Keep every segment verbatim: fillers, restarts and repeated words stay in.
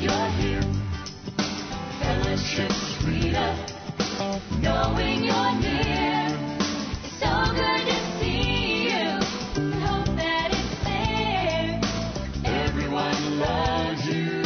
you're here. Fellowship sweeter, knowing you're near. It's so good to see you. Hope that it's there. Everyone loves you.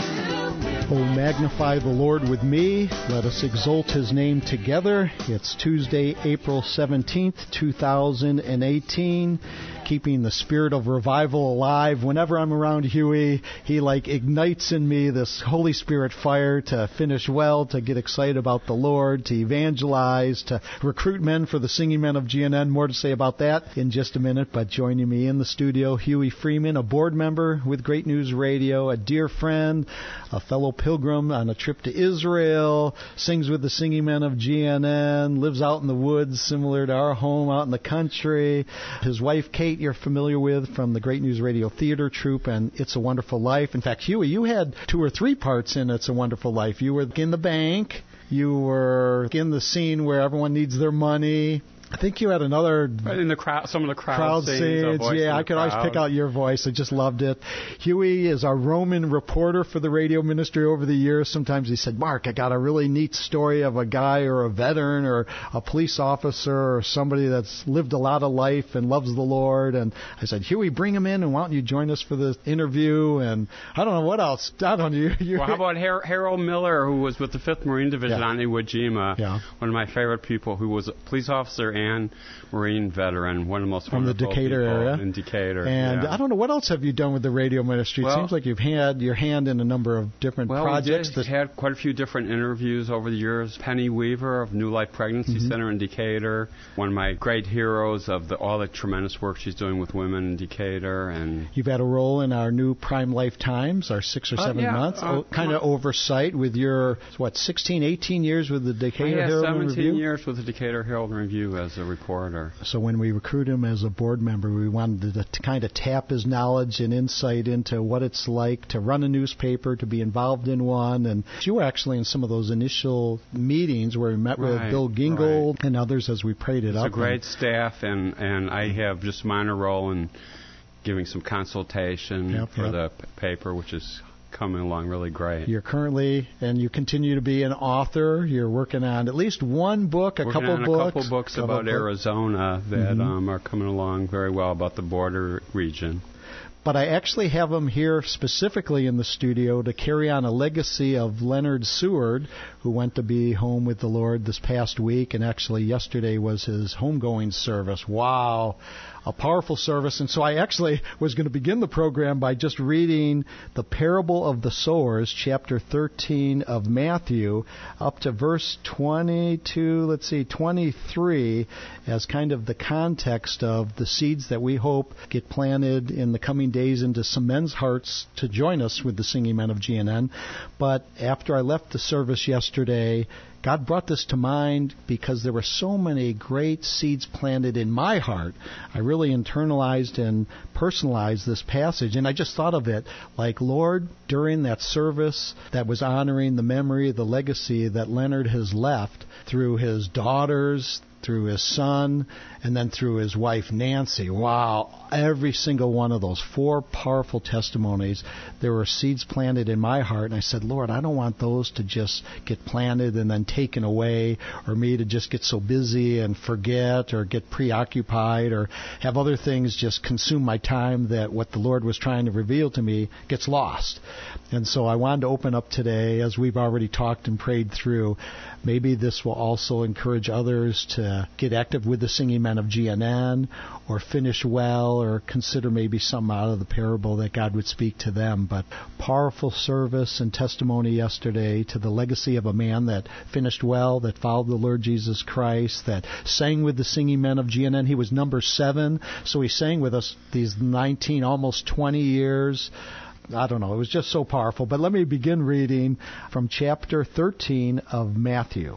Oh, magnify the Lord with me. Let us exalt His name together. It's Tuesday, April seventeenth, two thousand eighteen. Keeping the spirit of revival alive. Whenever I'm around Huey, he like ignites in me this Holy Spirit fire to finish well, to get excited about the Lord, to evangelize, to recruit men for the Singing Men of G N N. More to say about that in just a minute, but joining me in the studio, Huey Freeman, a board member with Great News Radio, a dear friend, a fellow pilgrim on a trip to Israel, sings with the Singing Men of G N N, lives out in the woods similar to our home out in the country. His wife, Kate, you're familiar with from the Great News Radio Theater Troupe and It's a Wonderful Life. In fact, Huey, you had two or three parts in It's a Wonderful Life. You were in the bank. You were in the scene where everyone needs their money. I think you had another... In the crowd, some of the crowd, crowd scenes. scenes. Yeah, I could crowd. always pick out your voice. I just loved it. Huey is our Roman reporter for the radio ministry over the years. Sometimes he said, Mark, I got a really neat story of a guy or a veteran or a police officer or somebody that's lived a lot of life and loves the Lord. And I said, Huey, bring him in and why don't you join us for the interview? And I don't know what else. I don't know. You, well, how about Har- Harold Miller, who was with the fifth Marine Division yeah. on Iwo Jima? Yeah. One of my favorite people, who was a police officer and Marine veteran, one of the most from the Decatur area. In Decatur, and yeah. I don't know what else have you done with the radio ministry. Well, it seems like you've had your hand in a number of different well, projects. Well, we did. That had quite a few different interviews over the years. Penny Weaver of New Life Pregnancy mm-hmm. Center in Decatur, one of my great heroes of the, all the tremendous work she's doing with women in Decatur. And you've had a role in our new Prime Life Times, our six or seven uh, yeah, months, uh, o- kind of oversight with your what sixteen, eighteen years with the Decatur yeah, Herald seventeen Review. years with the Decatur Herald Review as a reporter. So when we recruit him as a board member, we wanted to, to kind of tap his knowledge and insight into what it's like to run a newspaper, to be involved in one. And you were actually in some of those initial meetings where we met right, with Bill Gingold right. and others as we prayed it it's up. It's a great staff, and, and I have just a minor role in giving some consultation yep, for yep. the p- paper, which is coming along really great. You're currently, and you continue to be an author. You're working on at least one book, a working couple on books. a couple books couple about book. Arizona that mm-hmm. um, are coming along very well, about the border region. But I actually have him here specifically in the studio to carry on a legacy of Leonard Seward, who went to be home with the Lord this past week, and actually yesterday was his homegoing service. Wow, a powerful service. And so I actually was going to begin the program by just reading the parable of the sowers, chapter thirteen of Matthew, up to verse twenty-two, let's see, twenty-three, as kind of the context of the seeds that we hope get planted in the coming days into some men's hearts to join us with the Singing Men of G N N. But after I left the service yesterday, God brought this to mind because there were so many great seeds planted in my heart. I really internalized and personalized this passage, and I just thought of it like, Lord, during that service that was honoring the memory, the legacy that Leonard has left through his daughters, through his son, and then through his wife, Nancy. Wow, every single one of those four powerful testimonies, there were seeds planted in my heart, and I said, Lord, I don't want those to just get planted and then taken away, or me to just get so busy and forget or get preoccupied or have other things just consume my time that what the Lord was trying to reveal to me gets lost. And so I wanted to open up today, as we've already talked and prayed through. Maybe this will also encourage others to get active with the Singing Men of G N N, or finish well, or consider maybe something out of the parable that God would speak to them. But powerful service and testimony yesterday to the legacy of a man that finished well, that followed the Lord Jesus Christ, that sang with the Singing Men of G N N. He was number seven, so he sang with us these nineteen, almost twenty years. I don't know. It was just so powerful. But let me begin reading from chapter thirteen of Matthew.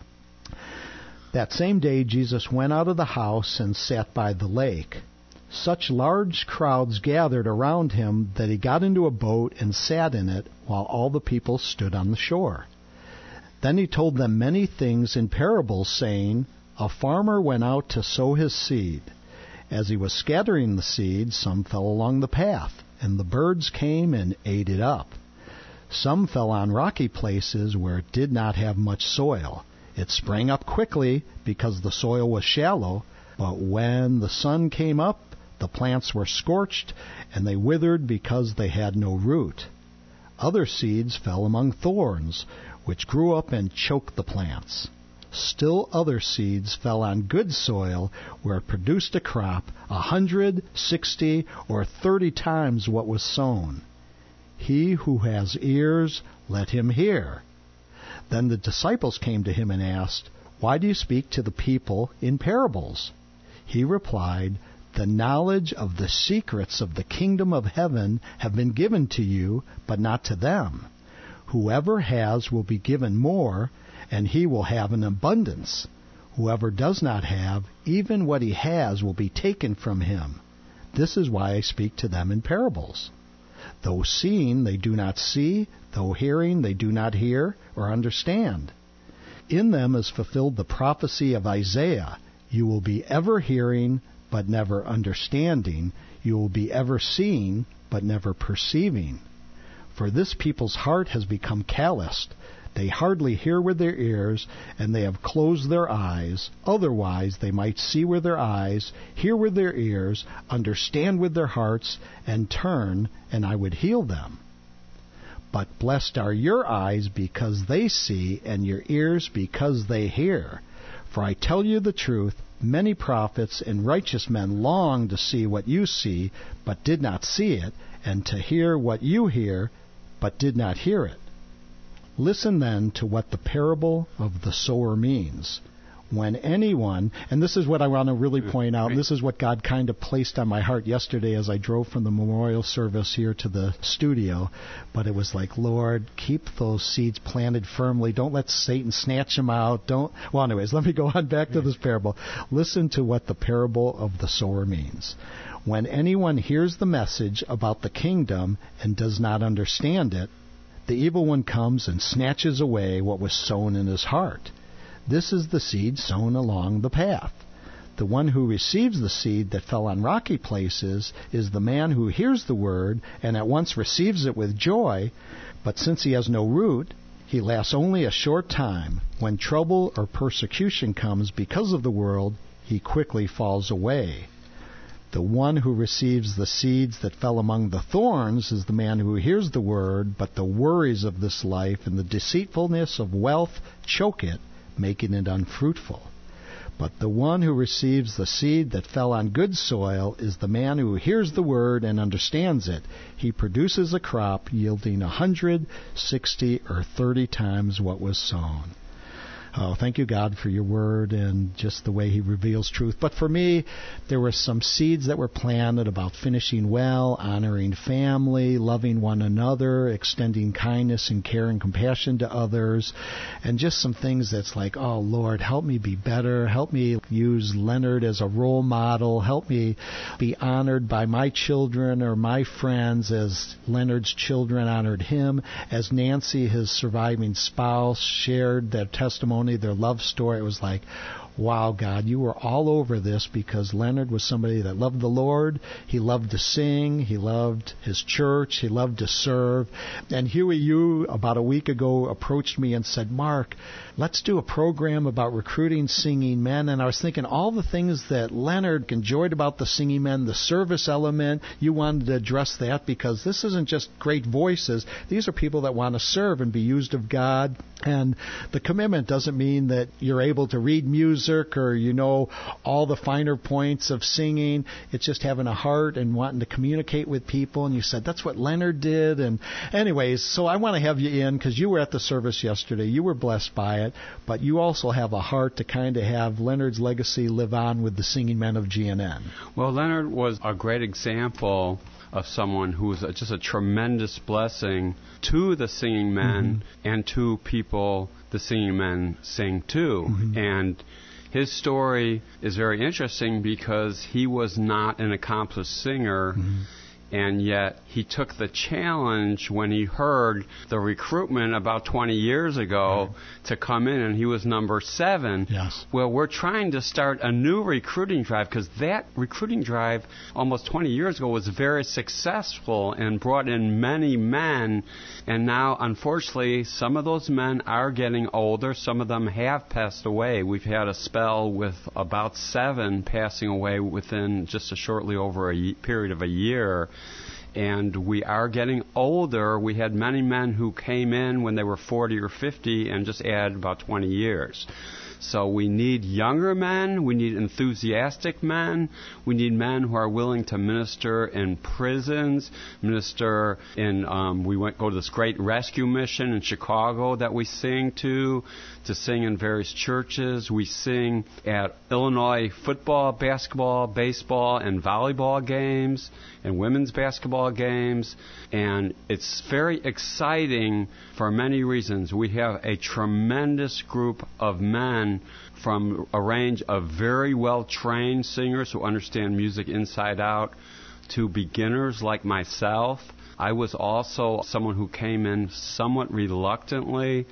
That same day Jesus went out of the house and sat by the lake. Such large crowds gathered around him that he got into a boat and sat in it while all the people stood on the shore. Then he told them many things in parables, saying, A farmer went out to sow his seed. As he was scattering the seed, some fell along the path, and the birds came and ate it up. Some fell on rocky places where it did not have much soil. It sprang up quickly because the soil was shallow, but when the sun came up, the plants were scorched, and they withered because they had no root. Other seeds fell among thorns, which grew up and choked the plants. Still other seeds fell on good soil, where it produced a crop a hundred, sixty, or thirty times what was sown. He who has ears, let him hear. Then the disciples came to him and asked, "Why do you speak to the people in parables?" He replied, "The knowledge of the secrets of the kingdom of heaven have been given to you, but not to them. Whoever has will be given more, and he will have an abundance. Whoever does not have, even what he has will be taken from him. This is why I speak to them in parables. Though seeing, they do not see, though hearing, they do not hear or understand. In them is fulfilled the prophecy of Isaiah. You will be ever hearing, but never understanding. You will be ever seeing, but never perceiving. For this people's heart has become calloused. They hardly hear with their ears, and they have closed their eyes. Otherwise they might see with their eyes, hear with their ears, understand with their hearts, and turn, and I would heal them. But blessed are your eyes because they see, and your ears because they hear. For I tell you the truth, many prophets and righteous men longed to see what you see, but did not see it, and to hear what you hear, but did not hear it. Listen then to what the parable of the sower means. When anyone, and this is what I want to really point out, and this is what God kind of placed on my heart yesterday as I drove from the memorial service here to the studio, but it was like, Lord, keep those seeds planted firmly. Don't let Satan snatch them out. Don't. Well, anyways, let me go on back to this parable. Listen to what the parable of the sower means. When anyone hears the message about the kingdom and does not understand it, the evil one comes and snatches away what was sown in his heart. This is the seed sown along the path. The one who receives the seed that fell on rocky places is the man who hears the word and at once receives it with joy, but since he has no root, he lasts only a short time. When trouble or persecution comes because of the world, he quickly falls away. The one who receives the seeds that fell among the thorns is the man who hears the word, but the worries of this life and the deceitfulness of wealth choke it, making it unfruitful. But the one who receives the seed that fell on good soil is the man who hears the word and understands it. He produces a crop yielding a hundred, sixty, or thirty times what was sown. Oh, thank you, God, for your word and just the way he reveals truth. But for me, there were some seeds that were planted about finishing well, honoring family, loving one another, extending kindness and care and compassion to others, and just some things that's like, oh, Lord, help me be better. Help me use Leonard as a role model. Help me be honored by my children or my friends as Leonard's children honored him, as Nancy, his surviving spouse, shared their testimony, their love story. It was like, wow, God, you were all over this because Leonard was somebody that loved the Lord. He loved to sing. He loved his church. He loved to serve. And Huey, you about a week ago approached me and said, Mark, let's do a program about recruiting singing men. And I was thinking all the things that Leonard enjoyed about the singing men, the service element, you wanted to address that because this isn't just great voices. These are people that want to serve and be used of God. And the commitment doesn't mean that you're able to read music or you know all the finer points of singing. It's just having a heart and wanting to communicate with people. And you said that's what Leonard did. And anyways, so I want to have you in because you were at the service yesterday. You were blessed by it, but you also have a heart to kind of have Leonard's legacy live on with the singing men of G N N. Well, Leonard was a great example of someone who was a, just a tremendous blessing to the singing men mm-hmm. and to people the singing men sing to. Mm-hmm. And his story is very interesting because he was not an accomplished singer. Mm-hmm. And yet he took the challenge when he heard the recruitment about twenty years ago right. to come in, and he was number seven. Yes. Well, we're trying to start a new recruiting drive because that recruiting drive almost twenty years ago was very successful and brought in many men. And now, unfortunately, some of those men are getting older. Some of them have passed away. We've had a spell with about seven passing away within just a shortly over a y- period of a year. And we are getting older. We had many men who came in when they were forty or fifty and just added about twenty years. So we need younger men. We need enthusiastic men. We need men who are willing to minister in prisons, minister in, um, we went go to this great rescue mission in Chicago that we sing to, to sing in various churches. We sing at Illinois football, basketball, baseball, and volleyball games, and women's basketball games. And it's very exciting for many reasons. We have a tremendous group of men from a range of very well-trained singers who understand music inside out to beginners like myself. I was also someone who came in somewhat reluctantly,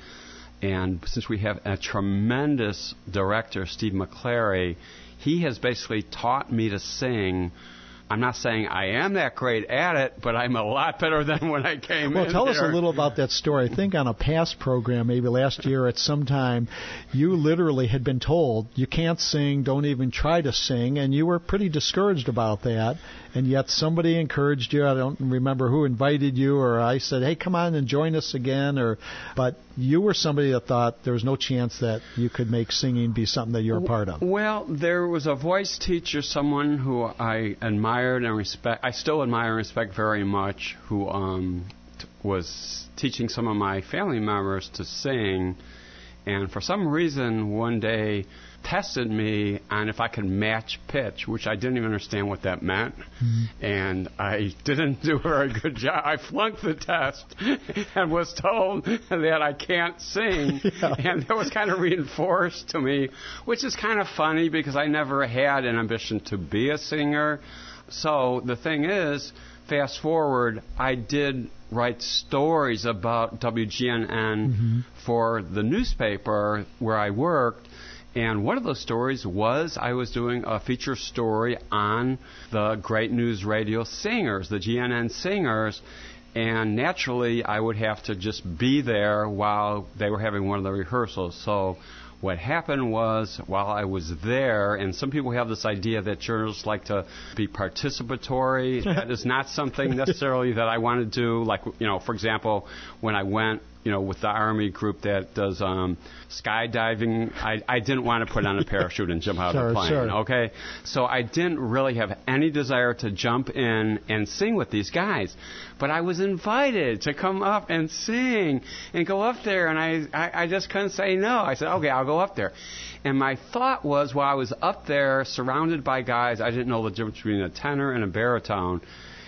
and since we have a tremendous director, Steve McClary, he has basically taught me to sing. I'm not saying I am that great at it, but I'm a lot better than when I came well, in tell there. us a little about that story. I think on a past program, maybe last year at some time, you literally had been told you can't sing, don't even try to sing, and you were pretty discouraged about that. And yet somebody encouraged you. I don't remember who invited you, or I said, hey, come on and join us again. Or, but you were somebody that thought there was no chance that you could make singing be something that you're a part of. Well, there was a voice teacher, someone who I admired and respect. I still admire and respect very much, who um, t- was teaching some of my family members to sing. And for some reason, one day, tested me on if I could match pitch, which I didn't even understand what that meant. Mm-hmm. And I didn't do a very good job. I flunked the test and was told that I can't sing. Yeah. And that was kind of reinforced to me, which is kind of funny because I never had an ambition to be a singer. So the thing is, fast forward, I did write stories about W G N N mm-hmm. for the newspaper where I worked. And one of those stories was I was doing a feature story on the Great News Radio singers, the G N N singers, and naturally I would have to just be there while they were having one of the rehearsals. So what happened was, while I was there, and some people have this idea that journalists like to be participatory. That is not something necessarily that I want to do. Like, you know, for example, when I went, you know, with the Army group that does um, skydiving, I, I didn't want to put on a parachute and jump out sure, of the plane, sure. okay? So I didn't really have any desire to jump in and sing with these guys. But I was invited to come up and sing and go up there, and I, I, I just couldn't say no. I said, okay, I'll go up there. And my thought was, while I was up there surrounded by guys, I didn't know the difference between a tenor and a baritone,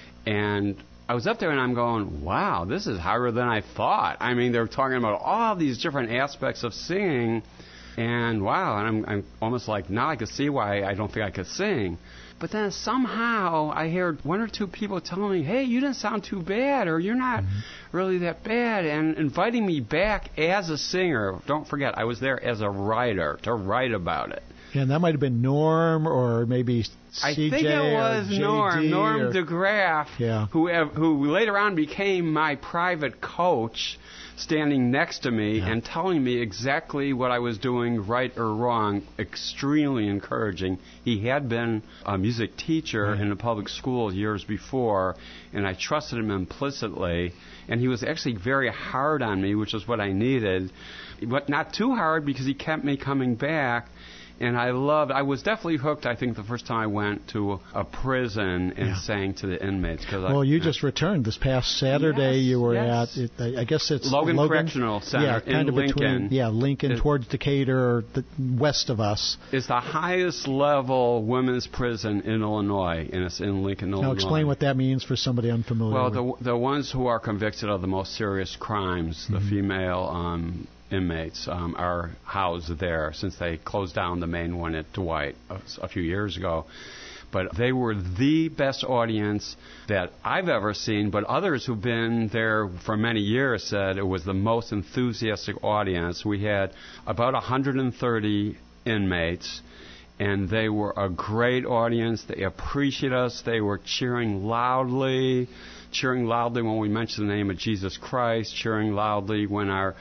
and I was up there and I'm going, wow, this is harder than I thought. I mean, they're talking about all these different aspects of singing, and wow, and I'm, I'm almost like, now I can see why I don't think I could sing. But then somehow I heard one or two people telling me, hey, you didn't sound too bad, or you're not mm-hmm. really that bad, and inviting me back as a singer. Don't forget, I was there as a writer to write about it. And that might have been Norm or maybe C J I think it was Norm, Norm or, DeGraff, yeah. who who later on became my private coach, standing next to me yeah. and telling me exactly what I was doing right or wrong, extremely encouraging. He had been a music teacher right. in a public school years before, and I trusted him implicitly, and he was actually very hard on me, which is what I needed, but not too hard because he kept me coming back. And I loved, I was definitely hooked, I think, the first time I went to a prison and yeah. sang to the inmates. Cause well, I, you uh, just returned this past Saturday. Yes, you were yes. at, it, I guess it's Logan, Logan Correctional Center yeah, in kind of Lincoln. Between, yeah, Lincoln it, towards Decatur, or the west of us. It's the highest level women's prison in Illinois, and it's in Lincoln, Illinois. Now explain what that means for somebody unfamiliar. Well, with. the the ones who are convicted of the most serious crimes, mm-hmm. the female um, inmates, um, are housed there since they closed down the main one at Dwight a, a few years ago. But they were the best audience that I've ever seen, but others who've been there for many years said it was the most enthusiastic audience. We had about one hundred thirty inmates, and they were a great audience. They appreciated us. They were cheering loudly, cheering loudly when we mentioned the name of Jesus Christ, cheering loudly when our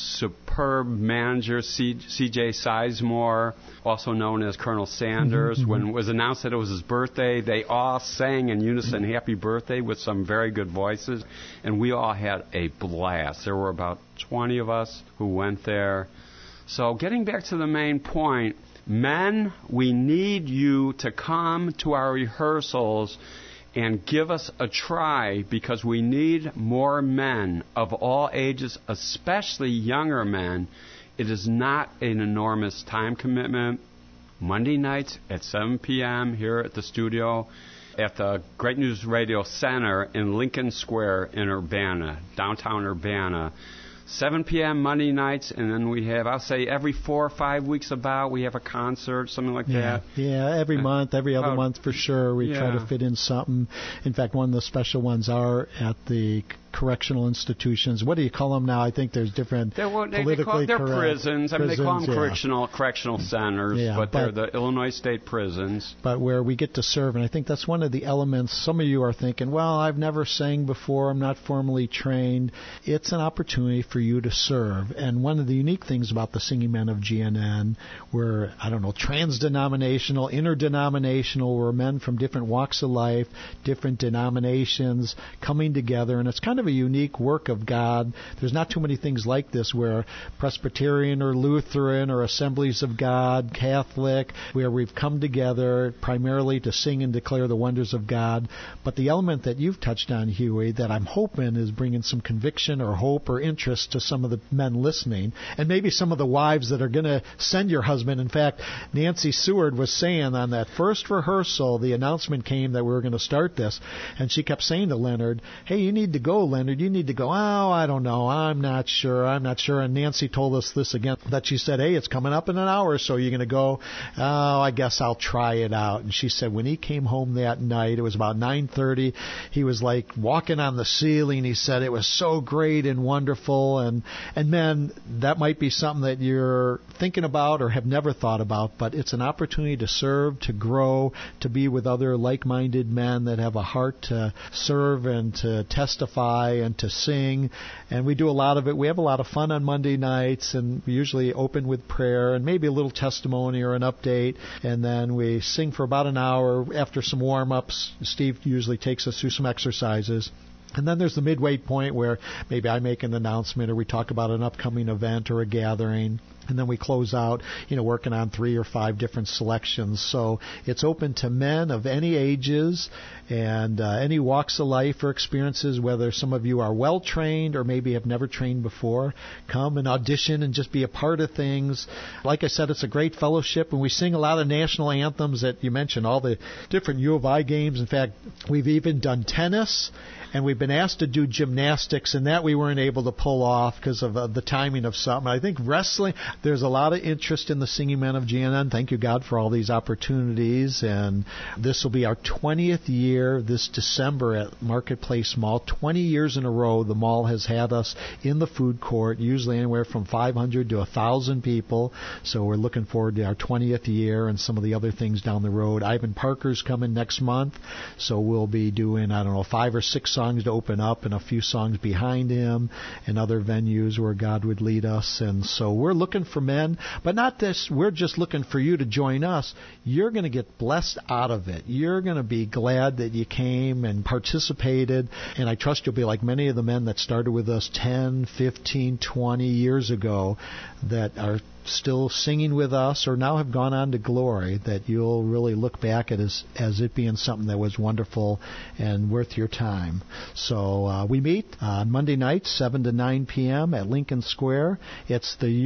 superb manager, C J Sizemore, also known as Colonel Sanders, mm-hmm. when it was announced that it was his birthday, they all sang in unison, happy birthday, with some very good voices, and we all had a blast. There were about twenty of us who went there. So getting back to the main point, men, we need you to come to our rehearsals and give us a try, because we need more men of all ages, especially younger men. It is not an enormous time commitment. Monday nights at seven p.m. here at the studio at the Great News Radio Center in Lincoln Square in Urbana, downtown Urbana. seven p.m. Monday nights, and then we have, I'll say, every four or five weeks about, we have a concert, something like yeah. that. Yeah, every uh, month, every other uh, month for sure. We yeah. try to fit in something. In fact, one of the special ones are at the correctional institutions. What do you call them now? I think there's different they're, well, they, politically they call, they're correct prisons. I mean, prisons, they call them yeah. correctional correctional centers, yeah, but, but they're the Illinois State prisons. But where we get to serve, and I think that's one of the elements. Some of you are thinking, well, I've never sang before. I'm not formally trained. It's an opportunity for you to serve. And one of the unique things about the Singing Men of G N N, we're, I don't know, trans-denominational, interdenominational, we're men from different walks of life, different denominations coming together, and it's kind of a unique work of God. There's not too many things like this where Presbyterian or Lutheran or Assemblies of God, Catholic, where we've come together primarily to sing and declare the wonders of God. But the element that you've touched on, Huey, that I'm hoping is bringing some conviction or hope or interest to some of the men listening, and maybe some of the wives that are going to send your husband. In fact, Nancy Seward was saying on that first rehearsal, the announcement came that we were going to start this, and she kept saying to Leonard, hey, you need to go, Leonard, you need to go. Oh, I don't know, I'm not sure, I'm not sure. And Nancy told us this again, that she said, hey, it's coming up in an hour, so you're going to go? Oh, I guess I'll try it out. And she said when he came home that night, it was about nine thirty, he was like walking on the ceiling. He said it was so great and wonderful. And, and man, that might be something that you're thinking about or have never thought about, but it's an opportunity to serve, to grow, to be with other like-minded men that have a heart to serve and to testify and to sing. And we do a lot of it. We have a lot of fun on Monday nights, and we usually open with prayer and maybe a little testimony or an update, and then we sing for about an hour. After some warm-ups, Steve usually takes us through some exercises. And then there's the midway point where maybe I make an announcement or we talk about an upcoming event or a gathering. And then we close out, you know, working on three or five different selections. So it's open to men of any ages and uh, any walks of life or experiences, whether some of you are well-trained or maybe have never trained before. Come and audition and just be a part of things. Like I said, it's a great fellowship, and we sing a lot of national anthems that you mentioned, all the different U of I games. In fact, we've even done tennis, and we've been asked to do gymnastics, and that we weren't able to pull off because of uh, the timing of something. I think wrestling, there's a lot of interest in the Singing Men of G N N. Thank you, God, for all these opportunities. And this will be our twentieth year this December at Marketplace Mall. twenty years in a row, the mall has had us in the food court, usually anywhere from five hundred to one thousand people. So we're looking forward to our twentieth year and some of the other things down the road. Ivan Parker's coming next month, so we'll be doing, I don't know, five or six songs to open up and a few songs behind him and other venues where God would lead us. And so we're looking for men, but not this, we're just looking for you to join us. You're going to get blessed out of it. You're going to be glad that you came and participated, and I trust you'll be like many of the men that started with us ten, fifteen, twenty years ago that are still singing with us or now have gone on to glory, that you'll really look back at as, as it being something that was wonderful and worth your time. So uh, we meet on Monday nights, seven to nine p.m. at Lincoln Square. It's the unit is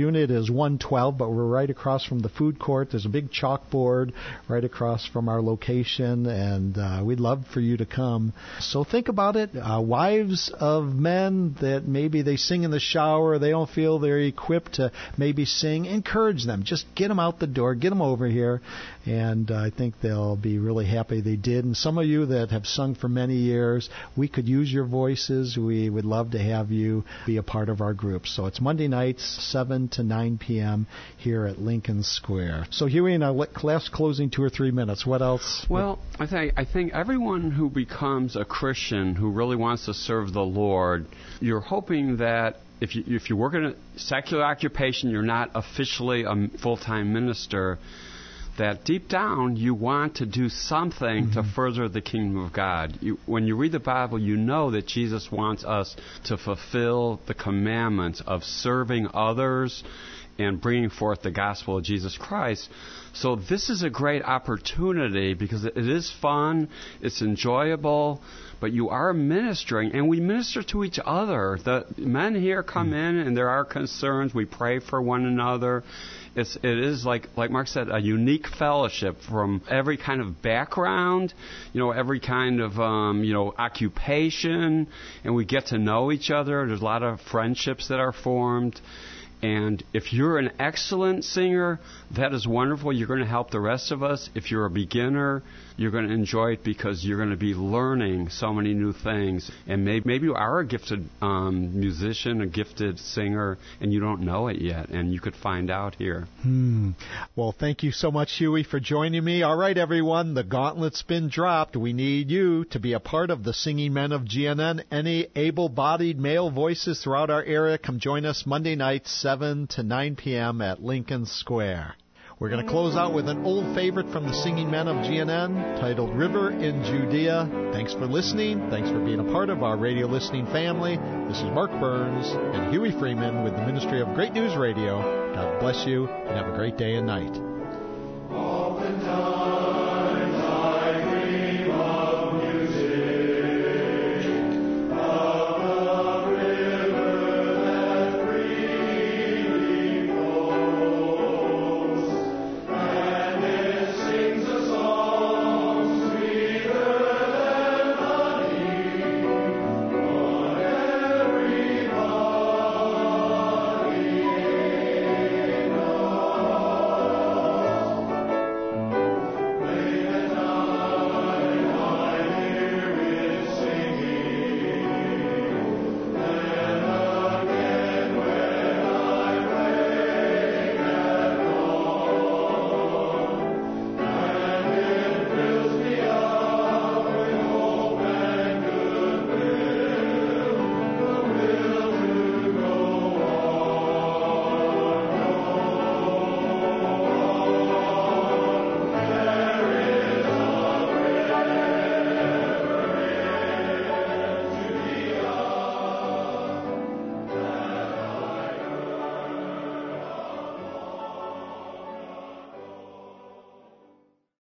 is one twelve, but we're right across from the food court. There's a big chalkboard right across from our location, and uh, we'd love for you to come. So think about it. Uh, wives of men that maybe they sing in the shower, they don't feel they're equipped to maybe sing, encourage them. Just get them out the door, get them over here, and uh, I think they'll be really happy they did. And some of you that have sung for many years, we could use your voices. We would love to have you be a part of our group. So it's Monday nights, seven to nine p.m. here at Lincoln Square. So Huey, in our class closing two or three minutes, what else? Well, I think I think everyone who becomes a Christian who really wants to serve the Lord, you're hoping that if you if you work in a secular occupation, you're not officially a full-time minister, that deep down you want to do something mm-hmm. to further the kingdom of God. You, when you read the Bible, you know that Jesus wants us to fulfill the commandments of serving others and bringing forth the gospel of Jesus Christ. So this is a great opportunity because it is fun, it's enjoyable, but you are ministering, and we minister to each other. The men here come in, and there are concerns. We pray for one another. It's, it is, like like Mark said, a unique fellowship from every kind of background, you know, every kind of, um, you know, occupation, and we get to know each other. There's a lot of friendships that are formed. And if you're an excellent singer, that is wonderful. You're going to help the rest of us. If you're a beginner, you're going to enjoy it because you're going to be learning so many new things. And maybe, maybe you are a gifted um, musician, a gifted singer, and you don't know it yet. And you could find out here. Hmm. Well, thank you so much, Huey, for joining me. All right, everyone, the gauntlet's been dropped. We need you to be a part of the Singing Men of G N N. Any able-bodied male voices throughout our area, come join us Monday nights, seven to nine p.m. at Lincoln Square. We're going to close out with an old favorite from the Singing Men of G N N titled River in Judea. Thanks for listening. Thanks for being a part of our radio listening family. This is Mark Burns and Huey Freeman with the Ministry of Great News Radio. God bless you and have a great day and night. Open down.